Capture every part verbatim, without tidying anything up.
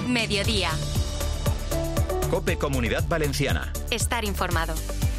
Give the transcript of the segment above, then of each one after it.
Mediodía. COPE Comunidad Valenciana. Estar informado.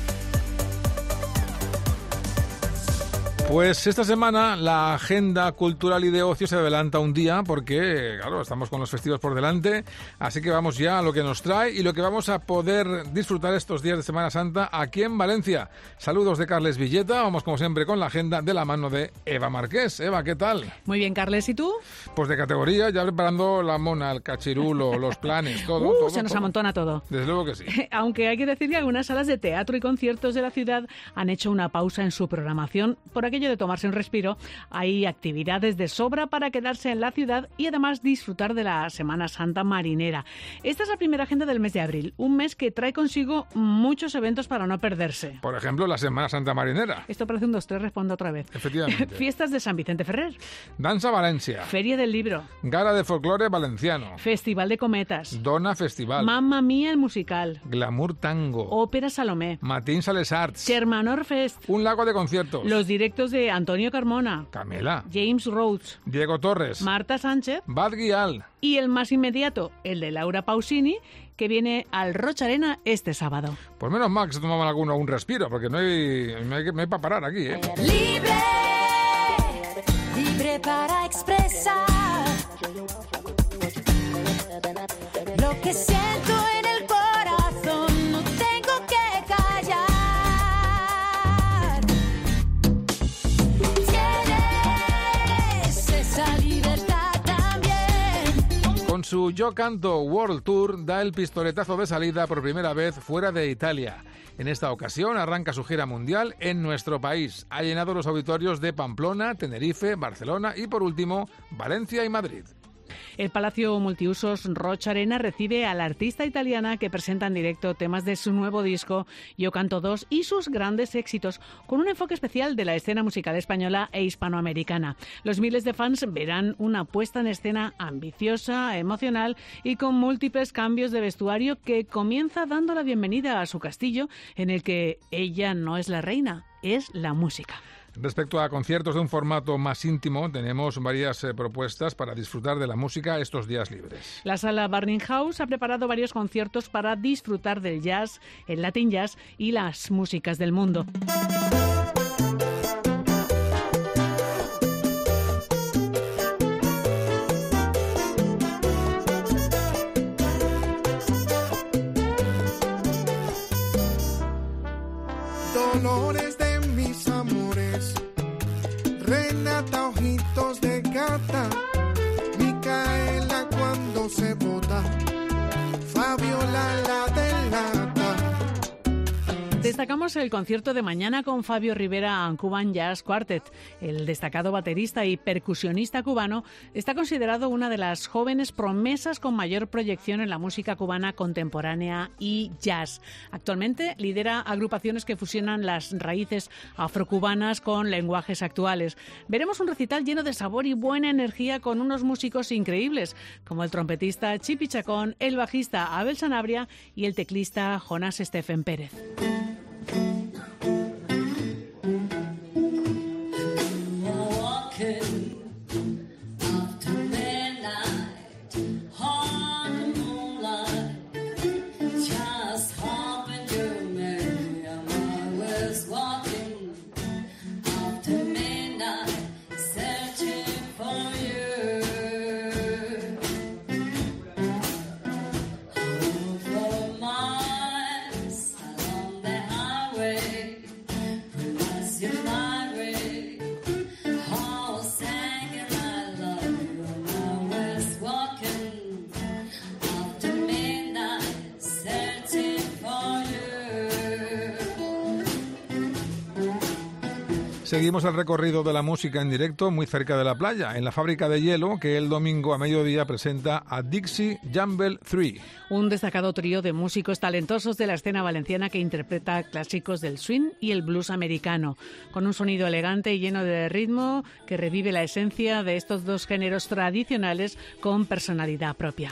Pues esta semana la agenda cultural y de ocio se adelanta un día porque, claro, estamos con los festivos por delante, así que vamos ya a lo que nos trae y lo que vamos a poder disfrutar estos días de Semana Santa aquí en Valencia. Saludos de Carles Villeta, vamos como siempre con la agenda de la mano de Eva Marqués. Eva, ¿qué tal? Muy bien, Carles, ¿y tú? Pues de categoría, ya preparando la mona, el cachirulo, los planes, todo. Uh, todo se nos todo. amontona todo. Desde luego que sí. Aunque hay que decir que algunas salas de teatro y conciertos de la ciudad han hecho una pausa en su programación por aquello de tomarse un respiro. Hay actividades de sobra para quedarse en la ciudad y además disfrutar de la Semana Santa marinera. Esta es la primera agenda del mes de abril, un mes que trae consigo muchos eventos para no perderse. Por ejemplo, la Semana Santa marinera. Esto parece un dos tres, respondo otra vez. Efectivamente. Fiestas de San Vicente Ferrer. Danza Valencia. Feria del Libro. Gala de Folclore Valenciano. Festival de Cometas. Dona Festival. Mamma Mía el musical. Glamour Tango. Ópera Salomé. Matins a les Arts. Germanor Fest. Un lago de conciertos. Los directos de Antonio Carmona. Camela. James Rhodes. Diego Torres. Marta Sánchez. Bad Guial. Y el más inmediato, el de Laura Pausini, que viene al Rocha Arena este sábado. Pues menos mal que se tomaban alguno un respiro, porque no hay, no hay, no hay para parar aquí, ¿eh? Libre, libre para expresar lo que siento en el corazón, no tengo que callar. Tienes esa libertad también. Con su Yo Canto World Tour da el pistoletazo de salida por primera vez fuera de Italia. En esta ocasión arranca su gira mundial en nuestro país. Ha llenado los auditorios de Pamplona, Tenerife, Barcelona y por último Valencia y Madrid. El Palacio Multiusos Rocha Arena recibe a la artista italiana que presenta en directo temas de su nuevo disco Yo Canto dos y sus grandes éxitos, con un enfoque especial de la escena musical española e hispanoamericana. Los miles de fans verán una puesta en escena ambiciosa, emocional y con múltiples cambios de vestuario que comienza dando la bienvenida a su castillo, en el que ella no es la reina, es la música. Respecto a conciertos de un formato más íntimo, tenemos varias eh, propuestas para disfrutar de la música estos días libres. La sala Burning House ha preparado varios conciertos para disfrutar del jazz, el Latin jazz y las músicas del mundo. Dolores de mis amores, Renata Ojitos de Gata, Micaela cuando se bota, Fabiola la delata. Destacamos el concierto de mañana con Fabio Rivera and Cuban Jazz Quartet. El destacado baterista y percusionista cubano está considerado una de las jóvenes promesas con mayor proyección en la música cubana contemporánea y jazz. Actualmente lidera agrupaciones que fusionan las raíces afrocubanas con lenguajes actuales. Veremos un recital lleno de sabor y buena energía con unos músicos increíbles, como el trompetista Chipi Chacón, el bajista Abel Sanabria y el teclista Jonás Stephen Pérez. Seguimos el recorrido de la música en directo muy cerca de la playa, en la Fábrica de Hielo, que el domingo a mediodía presenta a Dixie Jumble tres. Un destacado trío de músicos talentosos de la escena valenciana que interpreta clásicos del swing y el blues americano, con un sonido elegante y lleno de ritmo que revive la esencia de estos dos géneros tradicionales con personalidad propia.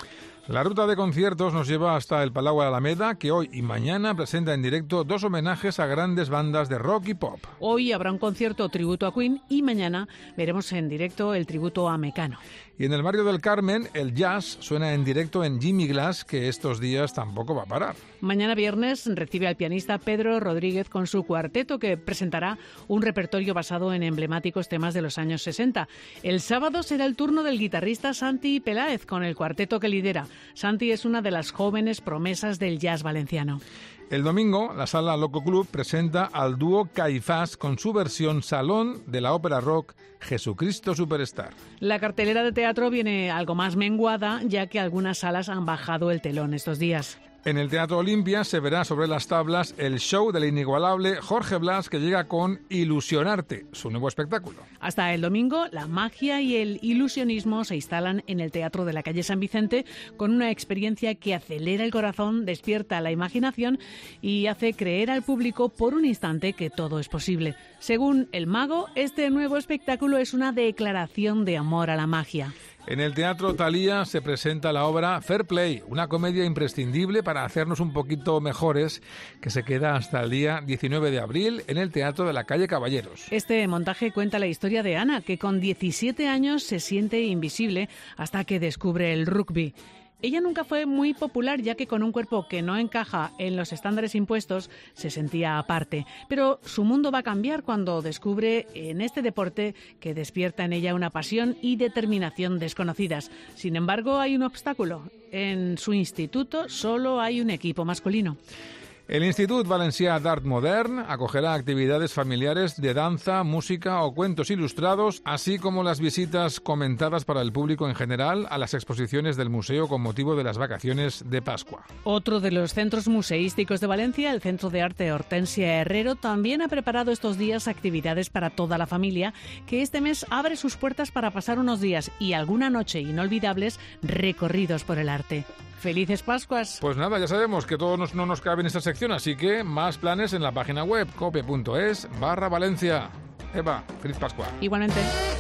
La ruta de conciertos nos lleva hasta el Palau Alameda, que hoy y mañana presenta en directo dos homenajes a grandes bandas de rock y pop. Hoy habrá un concierto tributo a Queen y mañana veremos en directo el tributo a Mecano. Y en el barrio del Carmen, el jazz suena en directo en Jimmy Glass, que estos días tampoco va a parar. Mañana viernes recibe al pianista Pedro Rodríguez con su cuarteto, que presentará un repertorio basado en emblemáticos temas de los años sesenta. El sábado será el turno del guitarrista Santi Peláez con el cuarteto que lidera. Santi es una de las jóvenes promesas del jazz valenciano. El domingo, la Sala Loco Club presenta al dúo Caifás con su versión salón de la ópera rock Jesucristo Superstar. La cartelera de teatro viene algo más menguada, ya que algunas salas han bajado el telón estos días. En el Teatro Olimpia se verá sobre las tablas el show del inigualable Jorge Blas, que llega con Ilusionarte, su nuevo espectáculo. Hasta el domingo, la magia y el ilusionismo se instalan en el Teatro de la Calle San Vicente con una experiencia que acelera el corazón, despierta la imaginación y hace creer al público por un instante que todo es posible. Según el mago, este nuevo espectáculo es una declaración de amor a la magia. En el Teatro Thalía se presenta la obra Fair Play, una comedia imprescindible para hacernos un poquito mejores, que se queda hasta el día diecinueve de abril en el Teatro de la Calle Caballeros. Este montaje cuenta la historia de Ana, que con diecisiete años se siente invisible hasta que descubre el rugby. Ella nunca fue muy popular, ya que con un cuerpo que no encaja en los estándares impuestos se sentía aparte. Pero su mundo va a cambiar cuando descubre en este deporte que despierta en ella una pasión y determinación desconocidas. Sin embargo, hay un obstáculo. En su instituto solo hay un equipo masculino. El Institut Valencià d'Art Modern acogerá actividades familiares de danza, música o cuentos ilustrados, así como las visitas comentadas para el público en general a las exposiciones del museo con motivo de las vacaciones de Pascua. Otro de los centros museísticos de Valencia, el Centro de Arte Hortensia Herrero, también ha preparado estos días actividades para toda la familia, que este mes abre sus puertas para pasar unos días y alguna noche inolvidables recorridos por el arte. ¡Felices Pascuas! Pues nada, ya sabemos que todo nos, no nos cabe en esta sección, así que más planes en la página web cope punto es barra Valencia. Eva, feliz Pascua. Igualmente.